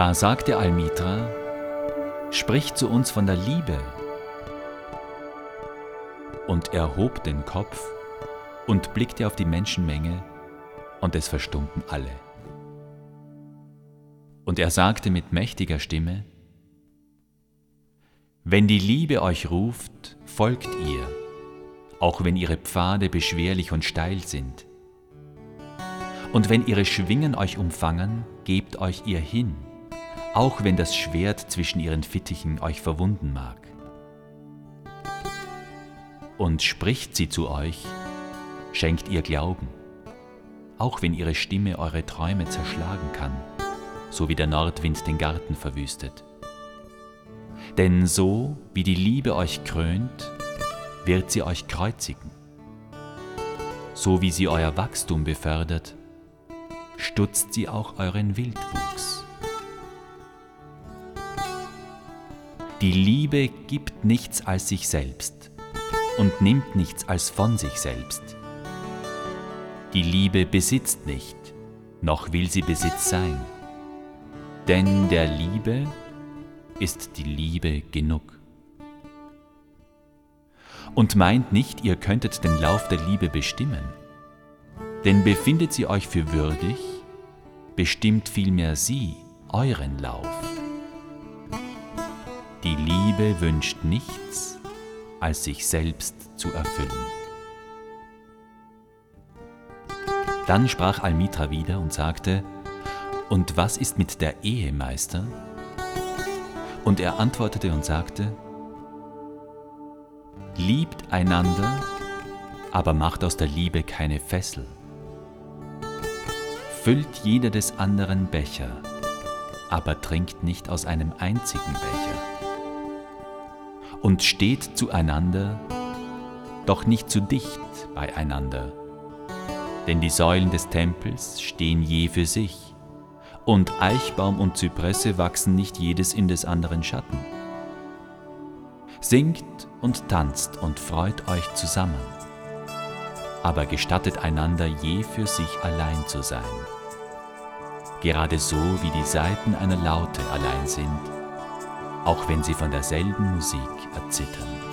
Da sagte Almitra: Sprich zu uns von der Liebe. Und er hob den Kopf und blickte auf die Menschenmenge, und es verstummten alle. Und er sagte mit mächtiger Stimme: Wenn die Liebe euch ruft, folgt ihr, auch wenn ihre Pfade beschwerlich und steil sind. Und wenn ihre Schwingen euch umfangen, gebt euch ihr hin, auch wenn das Schwert zwischen ihren Fittichen euch verwunden mag. Und spricht sie zu euch, schenkt ihr Glauben, auch wenn ihre Stimme eure Träume zerschlagen kann, so wie der Nordwind den Garten verwüstet. Denn so wie die Liebe euch krönt, wird sie euch kreuzigen. So wie sie euer Wachstum befördert, stutzt sie auch euren Wildwuchs. Die Liebe gibt nichts als sich selbst und nimmt nichts als von sich selbst. Die Liebe besitzt nicht, noch will sie Besitz sein. Denn der Liebe ist die Liebe genug. Und meint nicht, ihr könntet den Lauf der Liebe bestimmen. Denn befindet sie euch für würdig, bestimmt vielmehr sie euren Lauf. Die Liebe wünscht nichts, als sich selbst zu erfüllen. Dann sprach Almitra wieder und sagte: Und was ist mit der Ehe, Meister? Und er antwortete und sagte: Liebt einander, aber macht aus der Liebe keine Fessel. Füllt jeder des anderen Becher, aber trinkt nicht aus einem einzigen Becher. Und steht zueinander, doch nicht zu dicht beieinander. Denn die Säulen des Tempels stehen je für sich, und Eichbaum und Zypresse wachsen nicht jedes in des anderen Schatten. Singt und tanzt und freut euch zusammen, aber gestattet einander je für sich allein zu sein. Gerade so wie die Saiten einer Laute allein sind, auch wenn sie von derselben Musik erzittern.